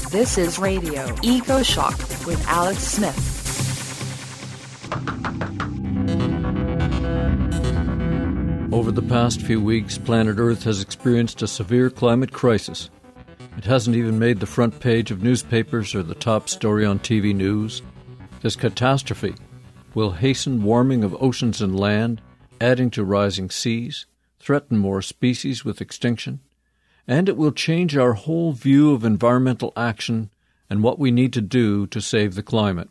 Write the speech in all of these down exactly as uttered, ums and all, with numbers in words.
This is Radio Eco Shock with Alex Smith. Over the past few weeks, planet Earth has experienced a severe climate crisis. It hasn't even made the front page of newspapers or the top story on T V news. This catastrophe will hasten warming of oceans and land, adding to rising seas, threaten more species with extinction, and it will change our whole view of environmental action and what we need to do to save the climate.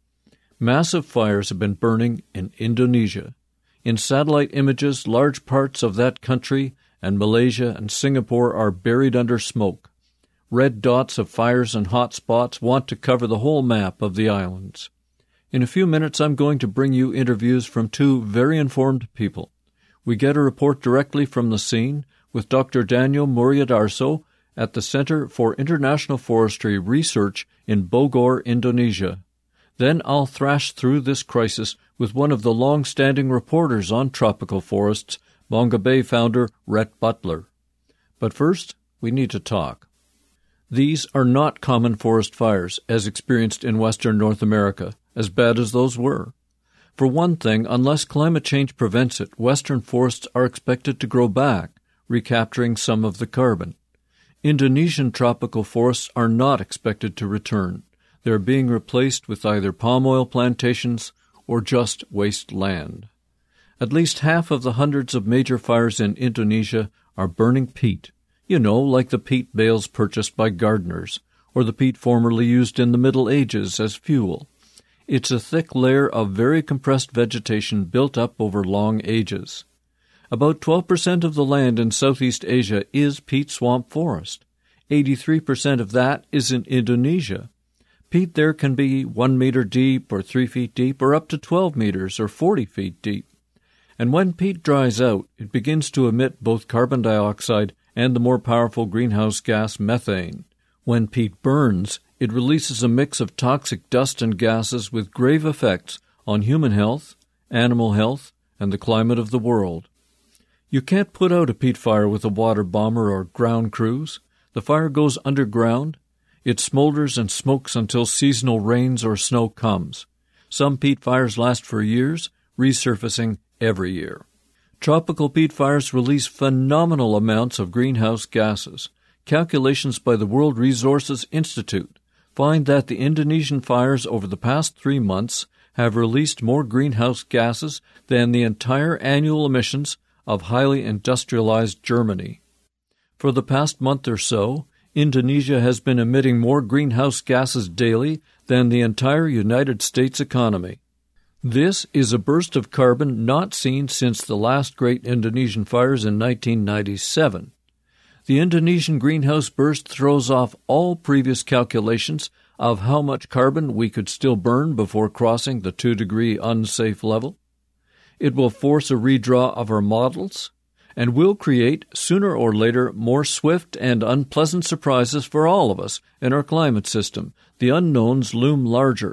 Massive fires have been burning in Indonesia. In satellite images, large parts of that country and Malaysia and Singapore are buried under smoke. Red dots of fires and hot spots want to cover the whole map of the islands. In a few minutes, I'm going to bring you interviews from two very informed people. We get a report directly from the scene with Doctor Daniel Muryadarso at the Center for International Forestry Research in Bogor, Indonesia. Then I'll thrash through this crisis with one of the long-standing reporters on tropical forests, Bonga Bay founder Rhett Butler. But first, we need to talk. These are not common forest fires, as experienced in western North America, as bad as those were. For one thing, unless climate change prevents it, western forests are expected to grow back, recapturing some of the carbon. Indonesian tropical forests are not expected to return. They are being replaced with either palm oil plantations or just waste land. At least half of the hundreds of major fires in Indonesia are burning peat. You know, like the peat bales purchased by gardeners, or the peat formerly used in the Middle Ages as fuel. It's a thick layer of very compressed vegetation built up over long ages. About twelve percent of the land in Southeast Asia is peat swamp forest. eighty-three percent of that is in Indonesia. Peat there can be one meter deep or three feet deep or up to twelve meters or forty feet deep. And when peat dries out, it begins to emit both carbon dioxide and the more powerful greenhouse gas methane. When peat burns, it releases a mix of toxic dust and gases with grave effects on human health, animal health, and the climate of the world. You can't put out a peat fire with a water bomber or ground crews. The fire goes underground. It smolders and smokes until seasonal rains or snow comes. Some peat fires last for years, resurfacing every year. Tropical peat fires release phenomenal amounts of greenhouse gases. Calculations by the World Resources Institute find that the Indonesian fires over the past three months have released more greenhouse gases than the entire annual emissions of highly industrialized Germany. For the past month or so, Indonesia has been emitting more greenhouse gases daily than the entire United States economy. This is a burst of carbon not seen since the last great Indonesian fires in nineteen ninety-seven. The Indonesian greenhouse burst throws off all previous calculations of how much carbon we could still burn before crossing the two-degree unsafe level. It will force a redraw of our models and will create, sooner or later, more swift and unpleasant surprises for all of us in our climate system. The unknowns loom larger.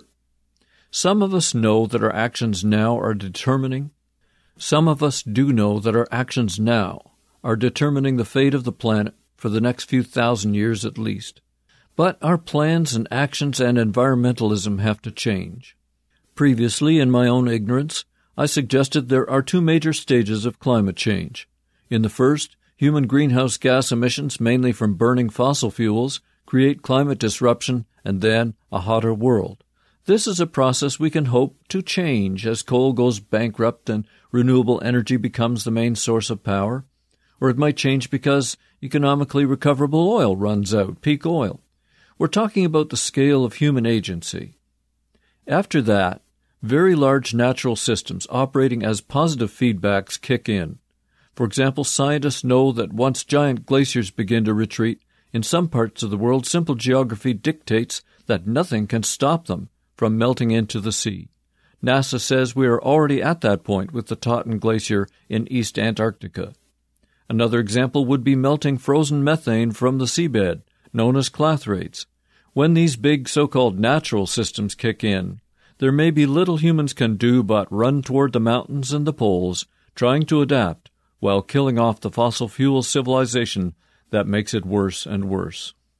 Some of us know that our actions now are determining. Some of us do know that our actions now are determining the fate of the planet for the next few thousand years at least. But our plans and actions and environmentalism have to change. Previously, in my own ignorance, I suggested there are two major stages of climate change. In the first, human greenhouse gas emissions, mainly from burning fossil fuels, create climate disruption and then a hotter world. This is a process we can hope to change as coal goes bankrupt and renewable energy becomes the main source of power. Or it might change because economically recoverable oil runs out, peak oil. We're talking about the scale of human agency. After that, very large natural systems operating as positive feedbacks kick in. For example, scientists know that once giant glaciers begin to retreat, in some parts of the world, simple geography dictates that nothing can stop them from melting into the sea. NASA says we are already at that point with the Totten Glacier in East Antarctica. Another example would be melting frozen methane from the seabed, known as clathrates. When these big so-called natural systems kick in, there may be little humans can do but run toward the mountains and the poles, trying to adapt, while killing off the fossil fuel civilization that makes it worse and worse.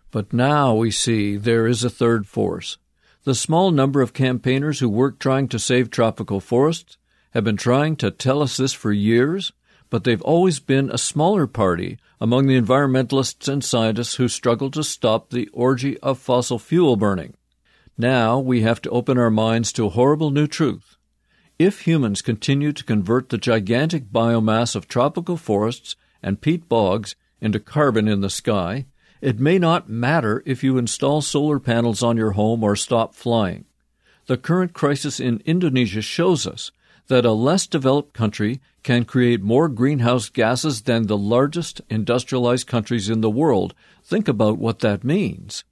But now we see there is a third force. The small number of campaigners who work trying to save tropical forests have been trying to tell us this for years, but they've always been a smaller party among the environmentalists and scientists who struggle to stop the orgy of fossil fuel burning. Now we have to open our minds to a horrible new truth. If humans continue to convert the gigantic biomass of tropical forests and peat bogs into carbon in the sky, it may not matter if you install solar panels on your home or stop flying. The current crisis in Indonesia shows us that a less developed country can create more greenhouse gases than the largest industrialized countries in the world. Think about what that means.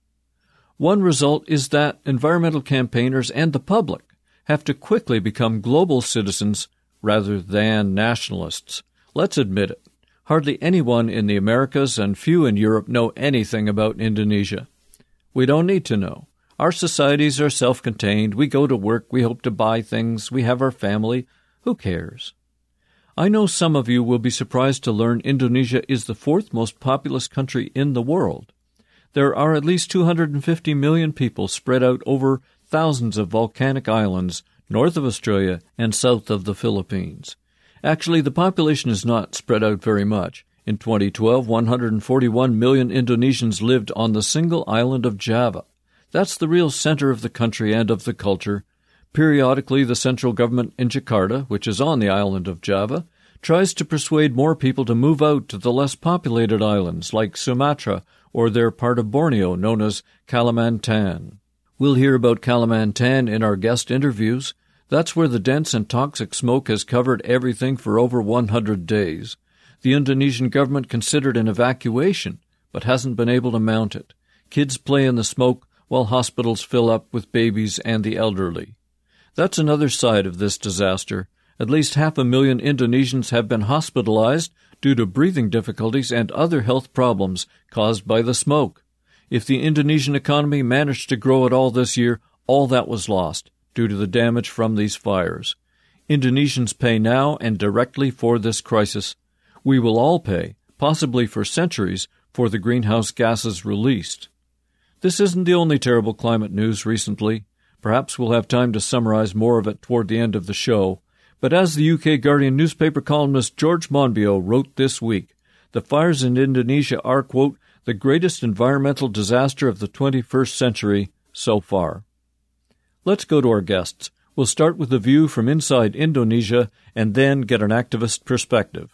One result is that environmental campaigners and the public have to quickly become global citizens rather than nationalists. Let's admit it. Hardly anyone in the Americas and few in Europe know anything about Indonesia. We don't need to know. Our societies are self-contained. We go to work. We hope to buy things. We have our family. Who cares? I know some of you will be surprised to learn Indonesia is the fourth most populous country in the world. There are at least two hundred fifty million people spread out over thousands of volcanic islands north of Australia and south of the Philippines. Actually, the population is not spread out very much. In twenty twelve, one hundred forty-one million Indonesians lived on the single island of Java. That's the real center of the country and of the culture. Periodically, the central government in Jakarta, which is on the island of Java, tries to persuade more people to move out to the less populated islands like Sumatra or their part of Borneo known as Kalimantan. We'll hear about Kalimantan in our guest interviews. That's where the dense and toxic smoke has covered everything for over one hundred days. The Indonesian government considered an evacuation, but hasn't been able to mount it. Kids play in the smoke while hospitals fill up with babies and the elderly. That's another side of this disaster. At least half a million Indonesians have been hospitalized due to breathing difficulties and other health problems caused by the smoke. If the Indonesian economy managed to grow at all this year, all that was lost due to the damage from these fires. Indonesians pay now and directly for this crisis. We will all pay, possibly for centuries, for the greenhouse gases released. This isn't the only terrible climate news recently. Perhaps we'll have time to summarize more of it toward the end of the show. But as the U K Guardian newspaper columnist George Monbiot wrote this week, the fires in Indonesia are, quote, the greatest environmental disaster of the twenty-first century so far. Let's go to our guests. We'll start with a view from inside Indonesia and then get an activist perspective.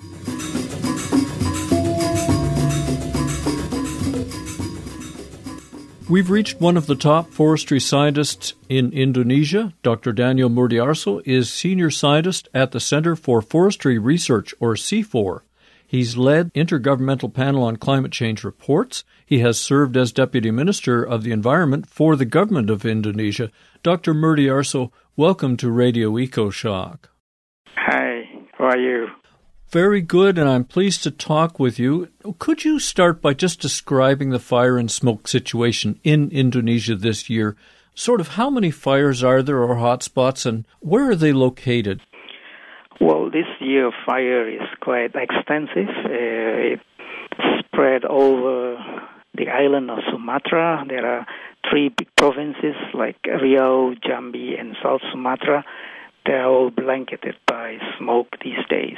We've reached one of the top forestry scientists in Indonesia. Doctor Daniel Murdiarso is senior scientist at the Center for Forestry Research, or C four. He's led Intergovernmental Panel on Climate Change reports. He has served as Deputy Minister of the Environment for the government of Indonesia. Doctor Murdiarso, welcome to Radio EcoShock. Hi, how are you? Very good, and I'm pleased to talk with you. Could you start by just describing the fire and smoke situation in Indonesia this year? Sort of how many fires are there or hotspots, and where are they located? Well, this year fire is quite extensive. Uh, it's spread over the island of Sumatra. There are three big provinces like Riau, Jambi, and South Sumatra. They're all blanketed by smoke these days.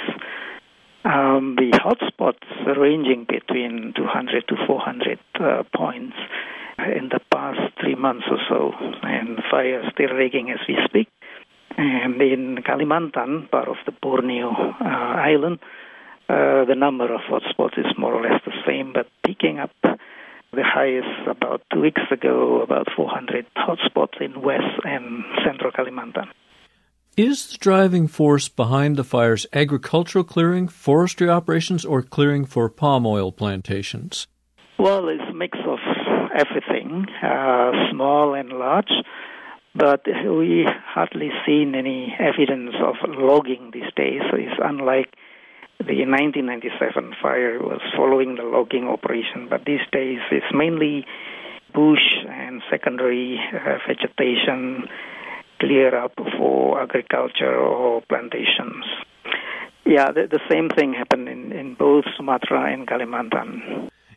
Um, the hotspots are ranging between two hundred to four hundred uh, points in the past three months or so, and fire is still raging as we speak. And in Kalimantan, part of the Borneo uh, island, uh, the number of hotspots is more or less the same, but picking up. The highest about two weeks ago, about four hundred hotspots in West and Central Kalimantan. Is the driving force behind the fires agricultural clearing, forestry operations, or clearing for palm oil plantations? Well, it's a mix of everything, uh, small and large, but we hardly seen any evidence of logging these days. So it's unlike the nineteen ninety-seven fire was following the logging operation, but these days it's mainly bush and secondary uh, vegetation clear up for agriculture or plantations. Yeah, the, the same thing happened in, in both Sumatra and Kalimantan.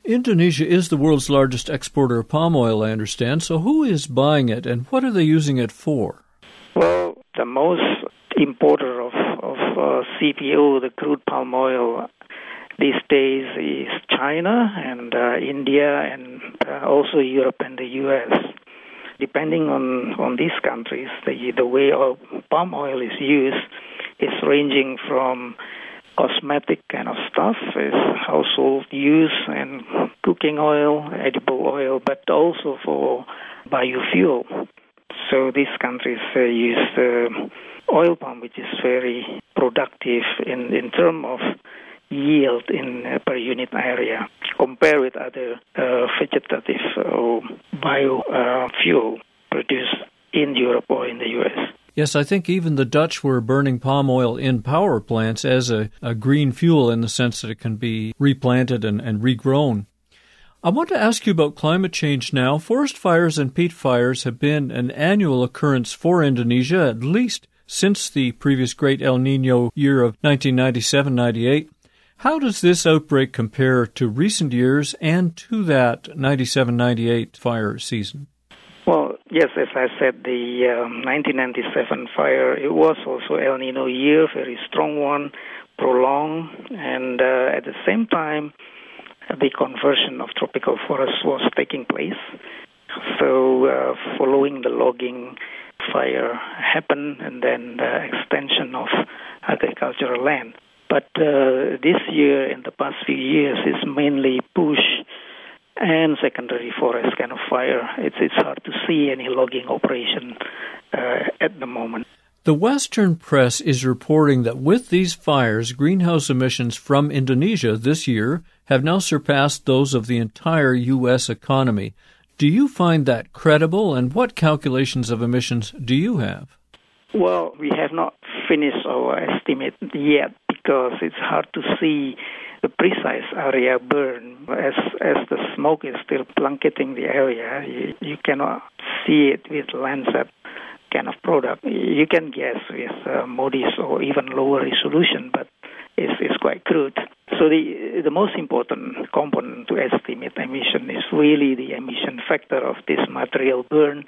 Indonesia is the world's largest exporter of palm oil, I understand. So who is buying it, and what are they using it for? Well, the most importer of, of uh, C P O, the crude palm oil, these days is China and uh, India and uh, also Europe and the U S. Depending on, on these countries, the, the way of palm oil is used is ranging from cosmetic kind of stuff, is household use and cooking oil, edible oil, but also for biofuel. So these countries uh, use uh, oil palm, which is very productive in, in terms of yield in uh, per unit area, compared with other uh, vegetative or biofuel uh, produced in Europe or in the U S. Yes, I think even the Dutch were burning palm oil in power plants as a, a green fuel in the sense that it can be replanted and, and regrown. I want to ask you about climate change now. Forest fires and peat fires have been an annual occurrence for Indonesia, at least since the previous great El Nino year of nineteen ninety-seven ninety-eight. How does this outbreak compare to recent years and to that ninety-seven ninety-eight fire season? Well, yes, as I said, the um, nineteen ninety-seven fire, it was also El Nino year, very strong one, prolonged, and uh, at the same time, the conversion of tropical forests was taking place. So uh, following the logging, fire happened, and then the extension of agricultural land. But uh, this year, in the past few years, is mainly bush and secondary forest kind of fire. It's it's hard to see any logging operation uh, at the moment. The Western press is reporting that with these fires, greenhouse emissions from Indonesia this year have now surpassed those of the entire U S economy. Do you find that credible, and what calculations of emissions do you have? Well, we have not finished our estimate yet because it's hard to see the precise area burn. As as the smoke is still blanketing the area, you, you cannot see it with Landsat kind of product. You can guess with uh, MODIS or even lower resolution, but it's, it's quite crude. So the the most important component to estimate emission is really the emission factor of this material burn,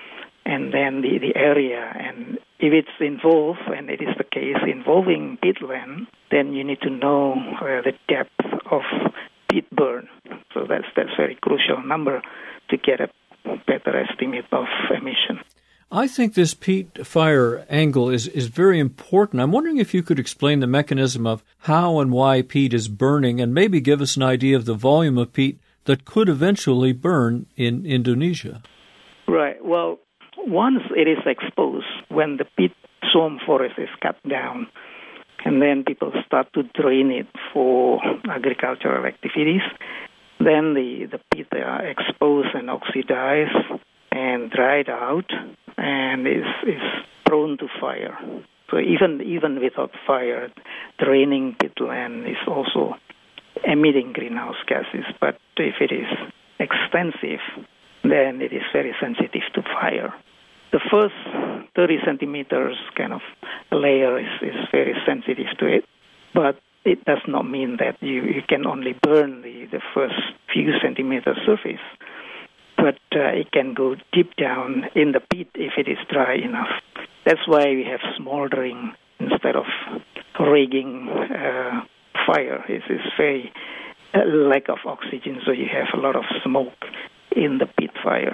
and then the, the area. And if it's involved, and it is the case involving peatland, then you need to know uh, the depth of peat burn. So that's that's very crucial number to get a better estimate of emission. I think this peat fire angle is, is very important. I'm wondering if you could explain the mechanism of how and why peat is burning, and maybe give us an idea of the volume of peat that could eventually burn in Indonesia. Right. Well, once it is exposed, when the peat swamp forest is cut down, and then people start to drain it for agricultural activities, then the, the peat are exposed and oxidized and dried out, and is is prone to fire. So even even without fire, draining peatland is also emitting greenhouse gases. But if it is extensive, then it is very sensitive to fire. The first thirty centimeters kind of layer is, is very sensitive to it, but it does not mean that you, you can only burn the, the first few centimeters surface. But uh, it can go deep down in the peat if it is dry enough. That's why we have smoldering instead of rigging uh, fire. It's, it's very uh, lack of oxygen, so you have a lot of smoke in the peat fires.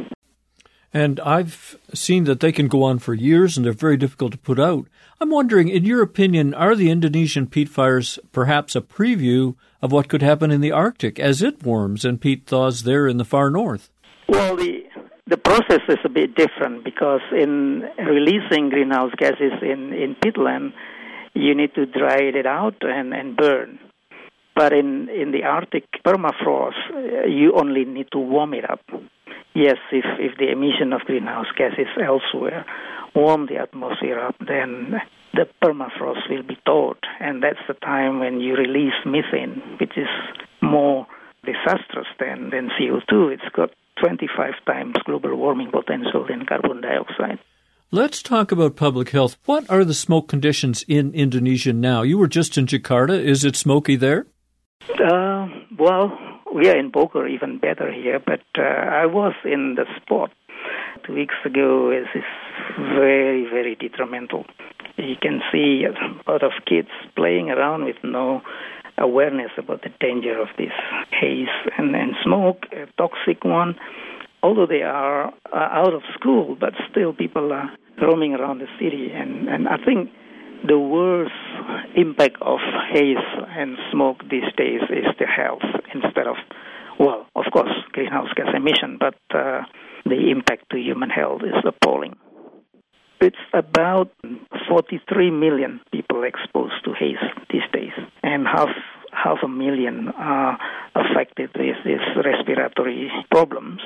And I've seen that they can go on for years, and they're very difficult to put out. I'm wondering, in your opinion, are the Indonesian peat fires perhaps a preview of what could happen in the Arctic as it warms and peat thaws there in the far north? Well, the the process is a bit different because in releasing greenhouse gases in, in peatland, you need to dry it out and, and burn. But in, in the Arctic permafrost, you only need to warm it up. Yes, if, if the emission of greenhouse gases elsewhere warm the atmosphere up, then the permafrost will be thawed, and that's the time when you release methane, which is more disastrous than, than C O two. It's got twenty-five times global warming potential than carbon dioxide. Let's talk about public health. What are the smoke conditions in Indonesia now? You were just in Jakarta. Is it smoky there? Uh, well, we are in Bogor, even better here, but uh, I was in the spot two weeks ago. It's very, very detrimental. You can see a lot of kids playing around with no awareness about the danger of this haze and, and smoke, a toxic one. Although they are uh, out of school, but still people are roaming around the city. And, and I think the worst impact of haze and smoke these days is the health instead of, well, of course, greenhouse gas emission, but uh, the impact to human health is appalling. It's about forty-three million people exposed to haze these days, and half half a million are affected with these respiratory problems.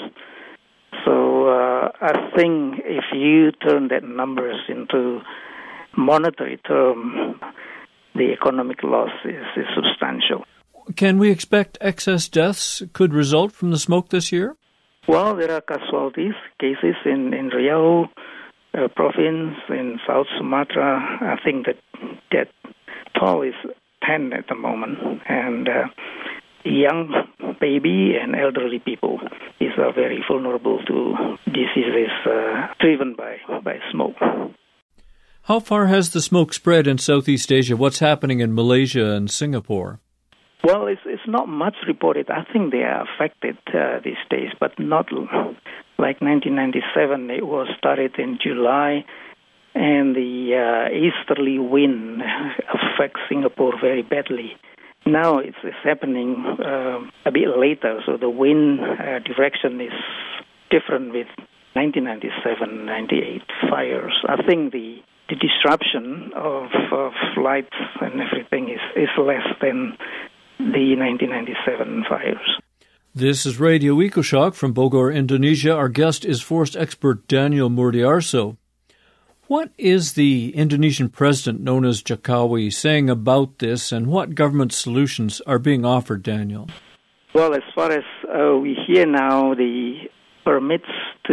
So uh, I think if you turn that numbers into monetary term, the economic loss is, is substantial. Can we expect excess deaths could result from the smoke this year? Well, there are casualties, cases in, in Riau uh, province, in South Sumatra. I think that that toll is ten at the moment. And uh, young baby and elderly people, these are very vulnerable to diseases uh, driven by, by smoke. How far has the smoke spread in Southeast Asia? What's happening in Malaysia and Singapore? Well, it's it's not much reported. I think they are affected uh, these days, but not like nineteen ninety-seven. It was started in July, and the uh, easterly wind affects Singapore very badly. Now it's, it's happening uh, a bit later, so the wind uh, direction is different with nineteen ninety-seven, ninety-eight fires. I think the the disruption of, of flights and everything is, is less than the nineteen ninety-seven fires. This is Radio EcoShock from Bogor, Indonesia. Our guest is forest expert Daniel Murdiarso. What is the Indonesian president, known as Jokowi, saying about this, and what government solutions are being offered, Daniel? Well, as far as uh, we hear now, the permits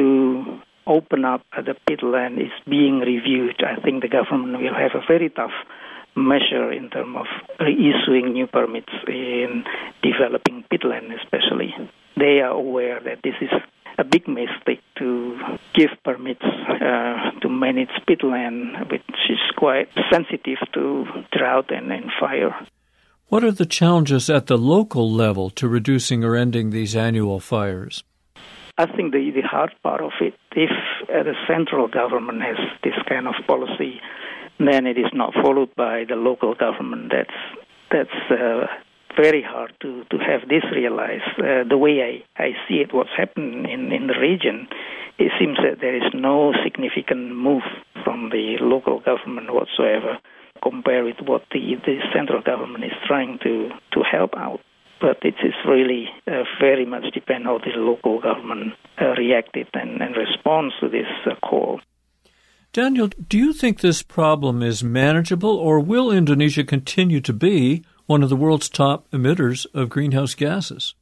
to open up the peatland is being reviewed. I think the government will have a very tough measure in terms of reissuing new permits in developing peatland especially. They are aware that this is a big mistake to give permits uh, to manage peatland, which is quite sensitive to drought and, and fire. What are the challenges at the local level to reducing or ending these annual fires? I think the, the hard part of it, if uh, the central government has this kind of policy, then it is not followed by the local government. That's that's uh, very hard to, to have this realized. Uh, the way I, I see it, what's happened in, in the region, it seems that there is no significant move from the local government whatsoever compared with what the, the central government is trying to, to help out. But it is really uh, very much depend how the local government uh, reacted and, and responds to this uh, call. Daniel, do you think this problem is manageable, or will Indonesia continue to be one of the world's top emitters of greenhouse gases?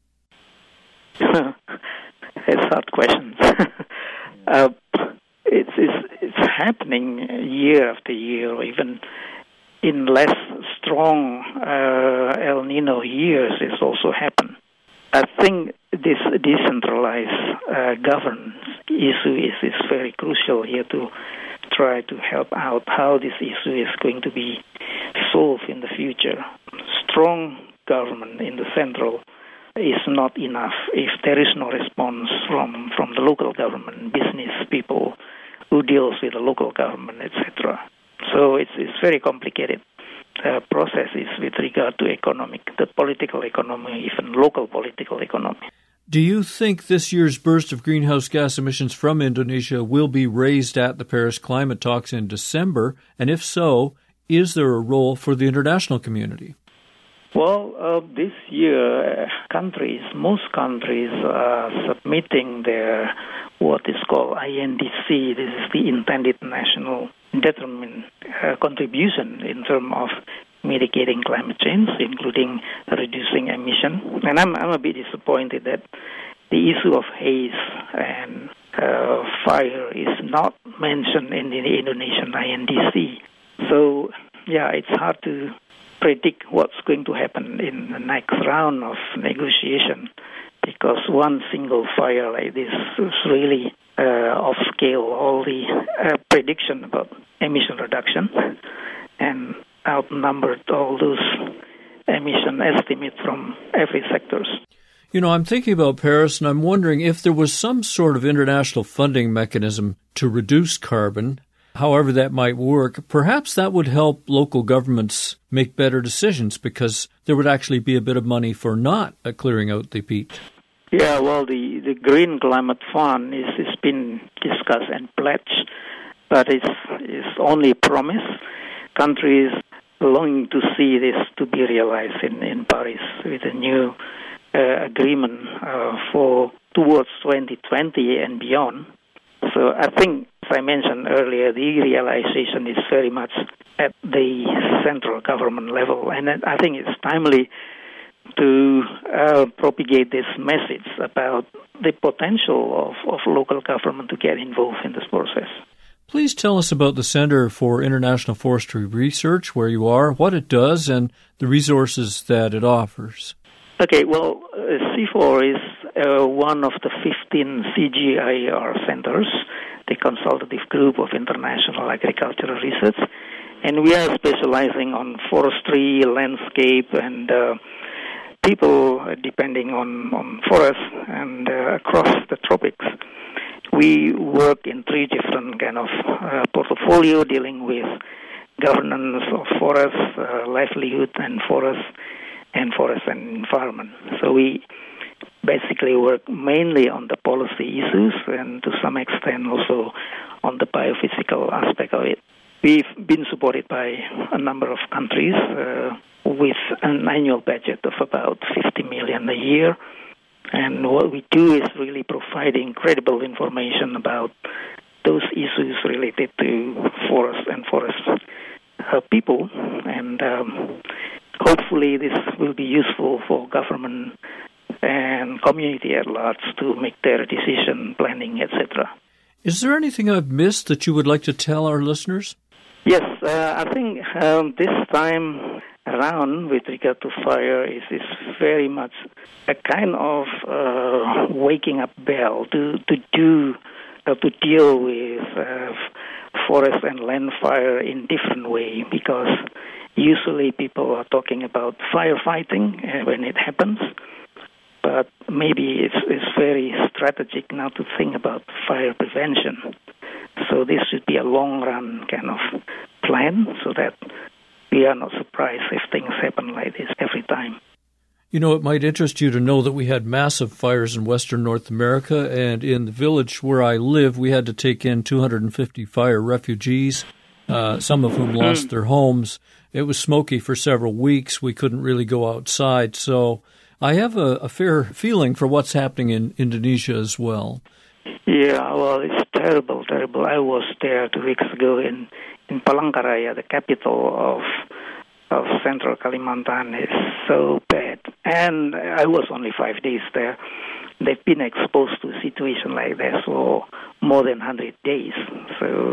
It's hard questions. uh, it's, it's, it's happening year after year, or even in less strong uh, El Nino years, it's also happened. I think this decentralized uh, governance issue is, is very crucial here to try to help out how this issue is going to be solved in the future. Strong government in the central is not enough if there is no response from, from the local government, business people who deals with the local government, et cetera. So it's it's very complicated uh, processes with regard to economic, the political economy, even local political economy. Do you think this year's burst of greenhouse gas emissions from Indonesia will be raised at the Paris climate talks in December? And if so, is there a role for the international community? Well, uh, this year, uh, countries, most countries are submitting their what is called I N D C. This is the intended national determined uh, contribution in terms of mitigating climate change, including reducing emission. And I'm, I'm a bit disappointed that the issue of haze and uh, fire is not mentioned in the Indonesian I N D C. So, yeah, it's hard to predict what's going to happen in the next round of negotiation, because one single fire like this is really uh, off scale all the uh, prediction about emission reduction and outnumbered all those emission estimates from every sectors. You know, I'm thinking about Paris, and I'm wondering if there was some sort of international funding mechanism to reduce carbon, however that might work. Perhaps that would help local governments make better decisions, because there would actually be a bit of money for not uh, clearing out the peat. Yeah, well, the, the Green Climate Fund is, is been discussed and pledged, but it's, it's only a promise. Countries longing to see this to be realized in, in Paris with a new uh, agreement uh, for towards twenty twenty and beyond. So I think, as I mentioned earlier, the realization is very much at the central government level, and I think it's timely to uh, propagate this message about the potential of, of local government to get involved in this process. Please tell us about the Center for International Forestry Research, where you are, what it does, and the resources that it offers. Okay, well, uh, C F O R is uh, one of the fifteen C G I A R centers, the consultative group of international agricultural research, and we are specializing on forestry, landscape, and uh, people depending on, on forests and uh, across the tropics. We work in three different kind of uh, portfolio dealing with governance of forests, uh, livelihood and forests, and forest and environment. So we basically work mainly on the policy issues and to some extent also on the biophysical aspect of it. We've been supported by a number of countries uh, with an annual budget of about fifty million dollars a year. And what we do is really providing credible information about those issues related to forest and forest uh, people. And um, hopefully this will be useful for government and community at large to make their decision planning, et cetera. Is there anything I've missed that you would like to tell our listeners? Yes, uh, I think um, this time around with regard to fire is, is very much a kind of uh, waking up bell to, to do, uh, to deal with uh, forest and land fire in different way, because usually people are talking about firefighting uh, when it happens, but maybe it's, it's very strategic now to think about fire prevention. So this should be a long-run kind of plan so that we are not surprised if things happen like this every time. You know, it might interest you to know that we had massive fires in western North America, and in the village where I live, we had to take in two hundred fifty fire refugees, uh, some of whom lost their homes. It was smoky for several weeks. We couldn't really go outside. So I have a, a fair feeling for what's happening in Indonesia as well. Yeah, well, it's terrible, terrible. I was there two weeks ago in, in Palangkaraya, the capital of of central Kalimantan. Is so bad. And I was only five days there. They've been exposed to a situation like that for more than one hundred days. So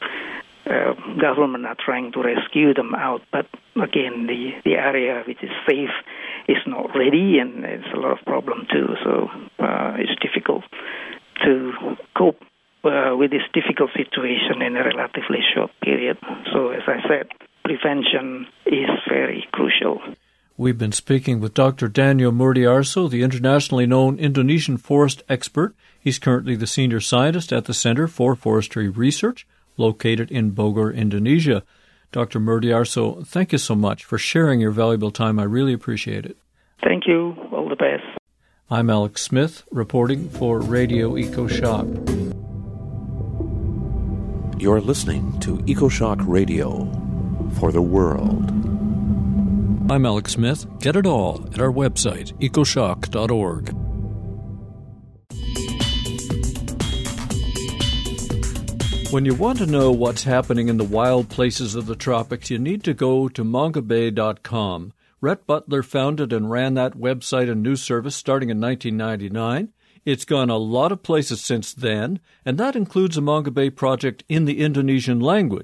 uh, government are trying to rescue them out. But again, the, the area which is safe is not ready, and it's a lot of problem too. So uh, it's difficult to cope uh, with this difficult situation in a relatively short period. So as I said, prevention is very crucial. We've been speaking with Doctor Danio Murdiarso, the internationally known Indonesian forest expert. He's currently the senior scientist at the Center for Forestry Research, located in Bogor, Indonesia. Doctor Murdiarso, thank you so much for sharing your valuable time. I really appreciate it. Thank you. All the best. I'm Alex Smith, reporting for Radio EcoShock. You're listening to EcoShock Radio for the world. I'm Alex Smith. Get it all at our website, ecoshock dot org. When you want to know what's happening in the wild places of the tropics, you need to go to mongabay dot com. Rhett Butler founded and ran that website and news service starting in nineteen ninety-nine. It's gone a lot of places since then, and that includes a Mongabay project in the Indonesian language.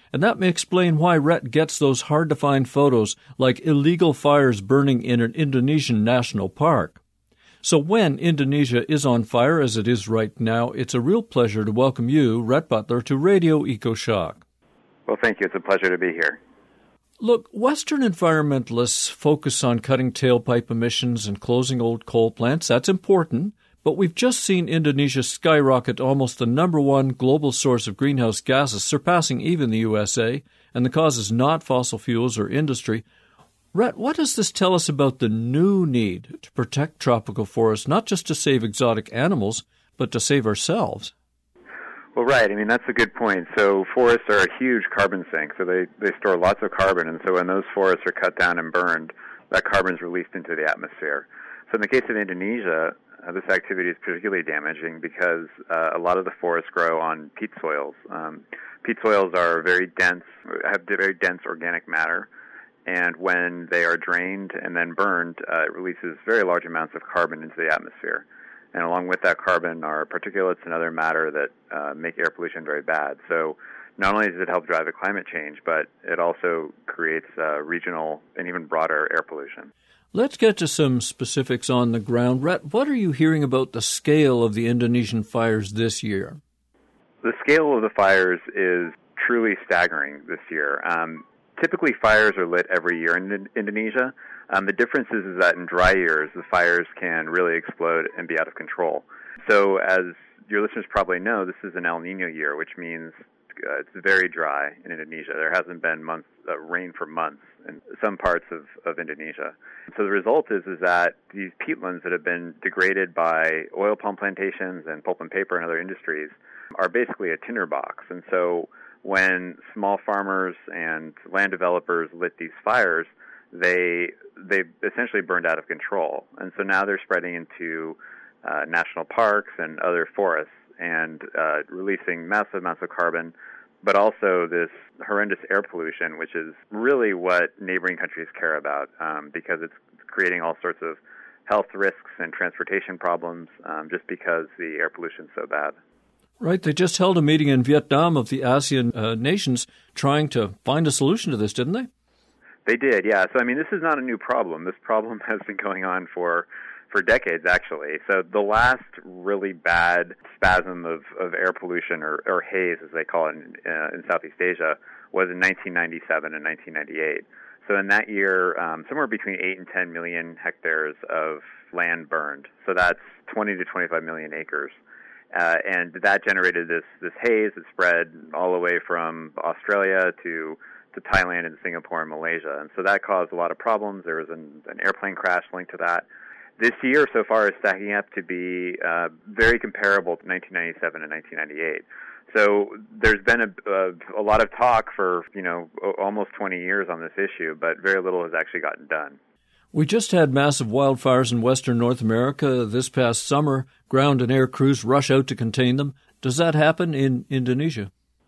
And that may explain why Rhett gets those hard-to-find photos like illegal fires burning in an Indonesian national park. So when Indonesia is on fire, as it is right now, it's a real pleasure to welcome you, Rhett Butler, to Radio EcoShock. Well, thank you. It's a pleasure to be here. Look, Western environmentalists focus on cutting tailpipe emissions and closing old coal plants. That's important. But we've just seen Indonesia skyrocket almost the number one global source of greenhouse gases, surpassing even the U S A, and the cause is not fossil fuels or industry. Rhett, what does this tell us about the new need to protect tropical forests, not just to save exotic animals, but to save ourselves? Well, right. I mean, that's a good point. So forests are a huge carbon sink, so they, they store lots of carbon, and so when those forests are cut down and burned, that carbon is released into the atmosphere. So in the case of Indonesia, Uh, this activity is particularly damaging because uh, a lot of the forests grow on peat soils. Um, peat soils are very dense, have very dense organic matter, and when they are drained and then burned, uh, it releases very large amounts of carbon into the atmosphere. And along with that carbon are particulates and other matter that uh, make air pollution very bad. So not only does it help drive the climate change, but it also creates uh, regional and even broader air pollution. Let's get to some specifics on the ground. Rhett, what are you hearing about the scale of the Indonesian fires this year? The scale of the fires is truly staggering this year. Um, typically, fires are lit every year in Indonesia. Um, the difference is, is that in dry years, the fires can really explode and be out of control. So as your listeners probably know, this is an El Nino year, which means uh, it's very dry in Indonesia. There hasn't been months, uh, rain for months in some parts of, of Indonesia. So the result is is that these peatlands that have been degraded by oil palm plantations and pulp and paper and other industries are basically a tinderbox. And so when small farmers and land developers lit these fires, they they essentially burned out of control. And so now they're spreading into uh, national parks and other forests and uh, releasing massive amounts of carbon, but also this horrendous air pollution, which is really what neighboring countries care about um, because it's creating all sorts of health risks and transportation problems um, just because the air pollution is so bad. Right. They just held a meeting in Vietnam of the ASEAN uh, nations trying to find a solution to this, didn't they? They did, yeah. So, I mean, this is not a new problem. This problem has been going on for for decades, actually. So the last really bad spasm of, of air pollution, or, or haze, as they call it in, uh, in Southeast Asia, was in nineteen ninety-seven and nineteen ninety-eight. So in that year, um, somewhere between eight and ten million hectares of land burned. So that's twenty to twenty-five million acres. Uh, and that generated this, this haze that spread all the way from Australia to to Thailand and Singapore and Malaysia. And so that caused a lot of problems. There was an, an airplane crash linked to that. This year so far is stacking up to be uh, very comparable to nineteen ninety-seven and nineteen ninety-eight. So there's been a, a, a lot of talk for, you know, almost twenty years on this issue, but very little has actually gotten done. We just had massive wildfires in western North America this past summer. Ground and air crews rush out to contain them. Does that happen in Indonesia?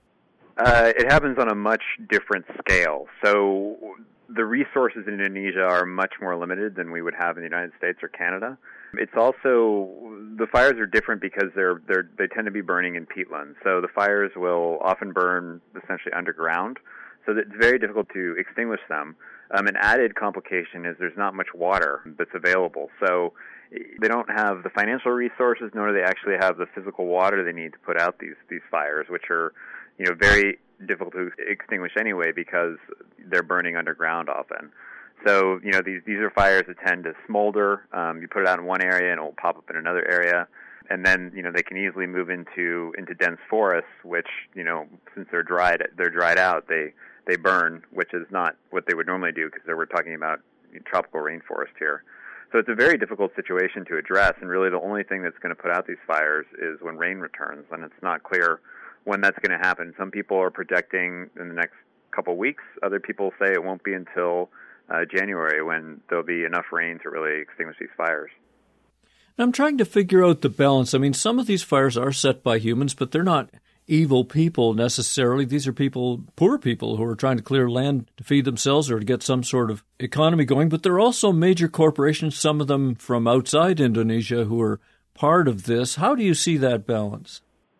Uh, it happens on a much different scale. So the resources in Indonesia are much more limited than we would have in the United States or Canada. It's also, the fires are different because they're, they're, they tend to be burning in peatlands. So the fires will often burn essentially underground, so that it's very difficult to extinguish them. Um, an added complication is there's not much water that's available. So they don't have the financial resources, nor do they actually have the physical water they need to put out these, these fires, which are, you know, very difficult to extinguish anyway because they're burning underground often. So, you know, these these are fires that tend to smolder. Um, you put it out in one area and it will pop up in another area. And then, you know, they can easily move into, into dense forests, which, you know, since they're dried, they're dried out, they, they burn, which is not what they would normally do because we're talking about tropical rainforest here. So it's a very difficult situation to address, and really the only thing that's going to put out these fires is when rain returns, and it's not clear when that's going to happen. Some people are projecting in the next couple weeks. Other people say it won't be until uh, January when there'll be enough rain to really extinguish these fires. I'm trying to figure out the balance. I mean, some of these fires are set by humans, but they're not evil people necessarily. These are people, poor people, who are trying to clear land to feed themselves or to get some sort of economy going. But there are also major corporations, some of them from outside Indonesia, who are part of this. How do you see that balance?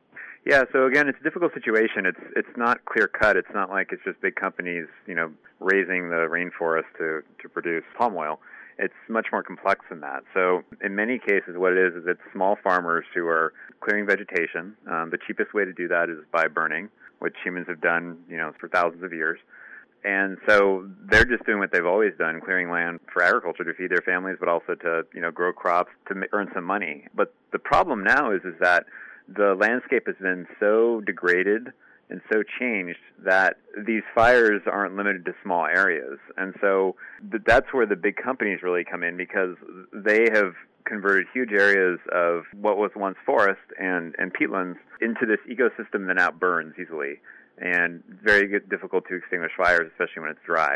Yeah, so again, it's a difficult situation. It's it's not clear cut. It's not like it's just big companies, you know, raising the rainforest to, to produce palm oil. It's much more complex than that. So in many cases, what it is is it's small farmers who are clearing vegetation. Um, the cheapest way to do that is by burning, which humans have done, you know, for thousands of years. And so they're just doing what they've always done, clearing land for agriculture to feed their families, but also to, you know, grow crops to earn some money. But the problem now is is that the landscape has been so degraded and so changed that these fires aren't limited to small areas. And so th- that's where the big companies really come in, because they have converted huge areas of what was once forest and, and peatlands into this ecosystem that now burns easily, and very good, difficult to extinguish fires, especially when it's dry.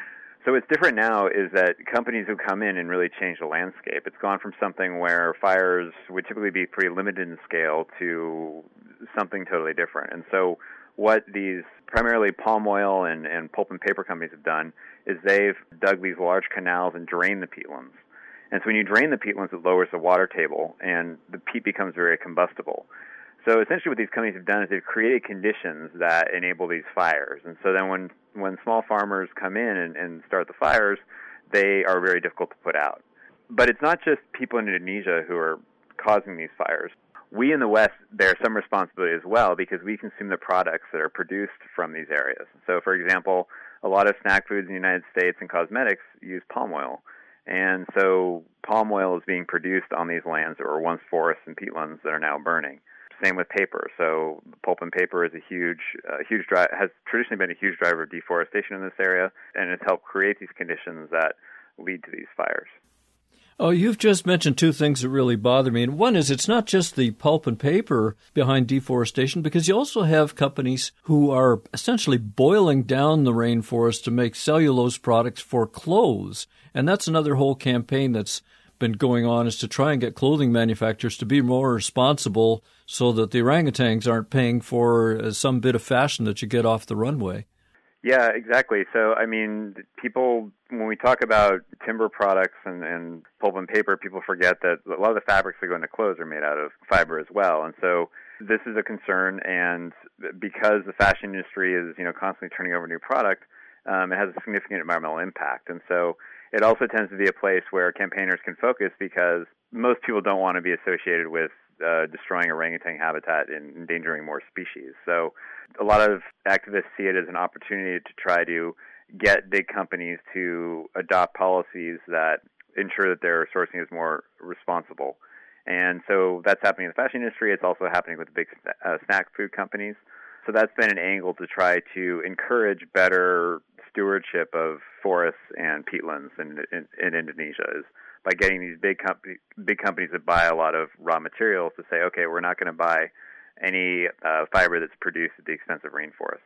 So what's different now is that companies have come in and really changed the landscape. It's gone from something where fires would typically be pretty limited in scale to something totally different. And so what these primarily palm oil and, and pulp and paper companies have done is they've dug these large canals and drained the peatlands. And so when you drain the peatlands, it lowers the water table, and the peat becomes very combustible. So essentially what these companies have done is they've created conditions that enable these fires. And so then when, when small farmers come in and, and start the fires, they are very difficult to put out. But it's not just people in Indonesia who are causing these fires. We in the West bear some responsibility as well, because we consume the products that are produced from these areas. So, for example, a lot of snack foods in the United States and cosmetics use palm oil. And so palm oil is being produced on these lands that were once forests and peatlands that are now burning. Same with paper. So pulp and paper is a huge, uh, huge drive, has traditionally been a huge driver of deforestation in this area, and it's helped create these conditions that lead to these fires. Oh, you've just mentioned two things that really bother me. And one is it's not just the pulp and paper behind deforestation, because you also have companies who are essentially boiling down the rainforest to make cellulose products for clothes. And that's another whole campaign that's been going on, is to try and get clothing manufacturers to be more responsible so that the orangutans aren't paying for some bit of fashion that you get off the runway. Yeah, exactly. So, I mean, people, when we talk about timber products and, and pulp and paper, people forget that a lot of the fabrics that go into clothes are made out of fiber as well. And so this is a concern, and because the fashion industry is, you know, constantly turning over new product, um, it has a significant environmental impact. And so it also tends to be a place where campaigners can focus, because most people don't want to be associated with uh, destroying orangutan habitat and endangering more species. So a lot of activists see it as an opportunity to try to get big companies to adopt policies that ensure that their sourcing is more responsible. And so that's happening in the fashion industry. It's also happening with the big uh, snack food companies. So that's been an angle to try to encourage better stewardship of forests and peatlands in, in, in Indonesia, is by getting these big, com- big companies that buy a lot of raw materials to say, okay, we're not going to buy any uh, fiber that's produced at the expense of rainforests.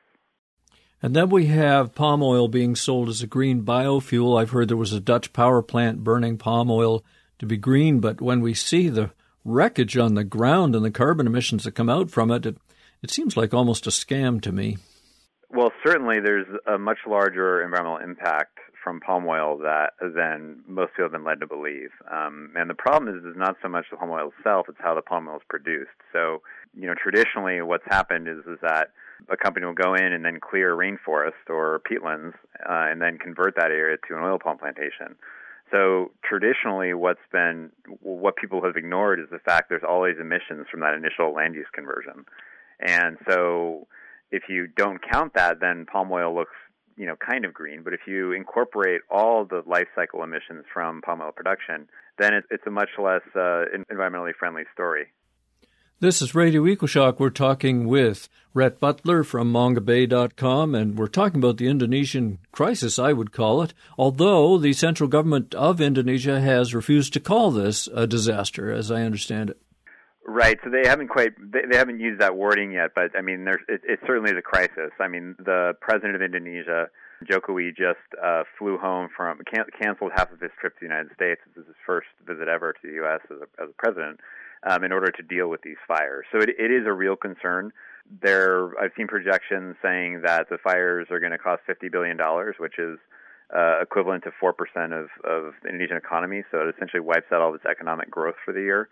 And then we have palm oil being sold as a green biofuel. I've heard there was a Dutch power plant burning palm oil to be green, but when we see the wreckage on the ground and the carbon emissions that come out from it, it, it seems like almost a scam to me. Well, certainly there's a much larger environmental impact from palm oil that than most people have been led to believe. Um, and the problem is, is not so much the palm oil itself, it's how the palm oil is produced. So, you know, traditionally what's happened is, is that a company will go in and then clear rainforest or peatlands uh, and then convert that area to an oil palm plantation. So traditionally what's been, what people have ignored is the fact there's always emissions from that initial land use conversion. And so if you don't count that, then palm oil looks, you know, kind of green. But if you incorporate all the life cycle emissions from palm oil production, then it, it's a much less uh, environmentally friendly story. This is Radio EcoShock. We're talking with Rhett Butler from Mongabay dot com, and we're talking about the Indonesian crisis, I would call it, although the central government of Indonesia has refused to call this a disaster, as I understand it. Right. So they haven't quite, they, they haven't used that wording yet, but I mean, there's, it, it certainly is a crisis. I mean, the president of Indonesia, Jokowi, just uh, flew home from, can, canceled half of his trip to the United States. This is his first visit ever to the U S as a, as a president, um, in order to deal with these fires. So it, it is a real concern. There, I've seen projections saying that the fires are going to cost fifty billion dollars, which is uh, equivalent to four percent of, of the Indonesian economy. So it essentially wipes out all of its economic growth for the year.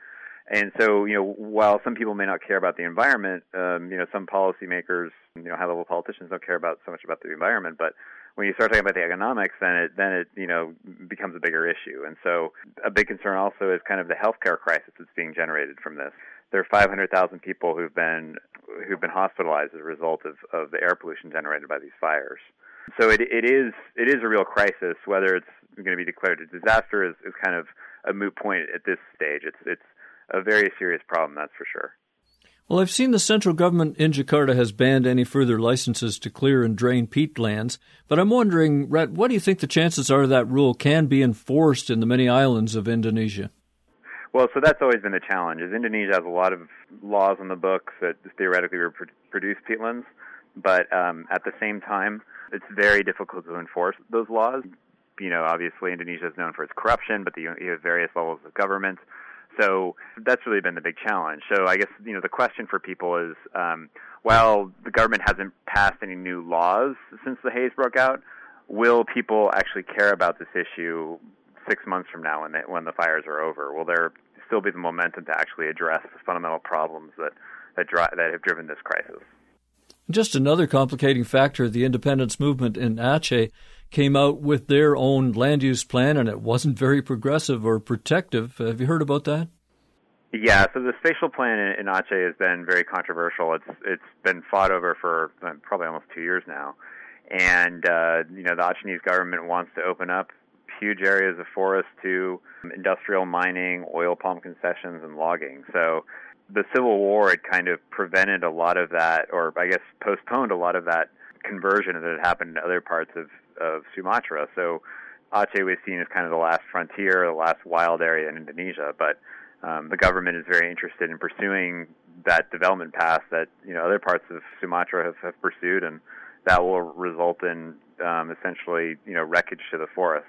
And so, you know, while some people may not care about the environment, um, you know, some policymakers, you know, high-level politicians don't care about so much about the environment. But when you start talking about the economics, then it, then it, you know, becomes a bigger issue. And so a big concern also is kind of the healthcare crisis that's being generated from this. There are five hundred thousand people who've been who've been hospitalized as a result of, of the air pollution generated by these fires. So it it is it is a real crisis. Whether it's going to be declared a disaster is, is kind of a moot point at this stage. It's it's a very serious problem, that's for sure. Well, I've seen the central government in Jakarta has banned any further licenses to clear and drain peatlands, but I'm wondering, Rhett, what do you think the chances are that rule can be enforced in the many islands of Indonesia? Well, so that's always been the challenge, is Indonesia has a lot of laws on the books that theoretically produce peatlands, but um, at the same time, it's very difficult to enforce those laws. You know, obviously Indonesia is known for its corruption, but the, you have various levels of government. So that's really been the big challenge. So I guess, you know, the question for people is, um, while the government hasn't passed any new laws since the haze broke out, will people actually care about this issue six months from now when, they, when the fires are over? Will there still be the momentum to actually address the fundamental problems that, that, dri- that have driven this crisis? Just another complicating factor, the independence movement in Aceh came out with their own land use plan, and it wasn't very progressive or protective. Have you heard about that? Yeah, so the spatial plan in, in Aceh has been very controversial. It's it's been fought over for uh, probably almost two years now. And, uh, you know, the Acehnese government wants to open up huge areas of forest to industrial mining, oil palm concessions, and logging. So the Civil War had kind of prevented a lot of that, or I guess postponed a lot of that conversion that had happened in other parts of, of Sumatra. So Aceh was seen as kind of the last frontier, the last wild area in Indonesia. But um, the government is very interested in pursuing that development path that, you know, other parts of Sumatra have, have pursued, and that will result in um, essentially, you know, wreckage to the forests.